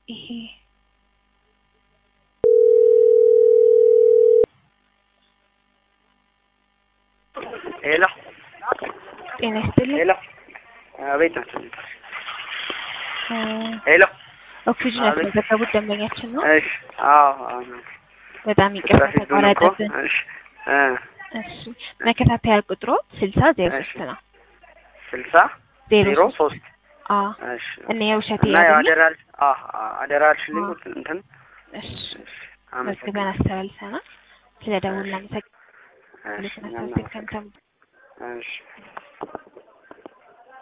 ይሄ ሄሎ ጤና ይስጥልኝ። ሄሎ አቤት ነው። ሄሎ ኦክሲጅን ያስመዘገቡት ደንበኛችን ነው? እሺ አዎ በጣም ይቅርታ ተቋረጠብን። እሺ እሺ መከታተያ ቁጥሩ 6003 ነው። 6003 እሺ እና የውሸት እና ያደራል አደራልሽልኝ እንትን እሺ መስገበን አስተላልፈናል። ስለደውል ለምሰክ ለተነሳው ከንተም እሺ